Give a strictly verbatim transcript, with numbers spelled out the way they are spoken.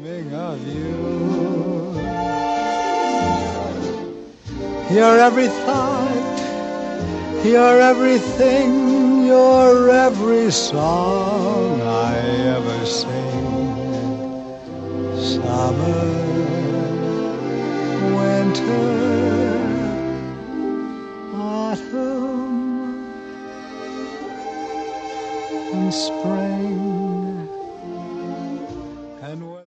dreaming of you. You're every thought, you're everything, you're every song I ever sing. Summer, winter, autumn, and spring.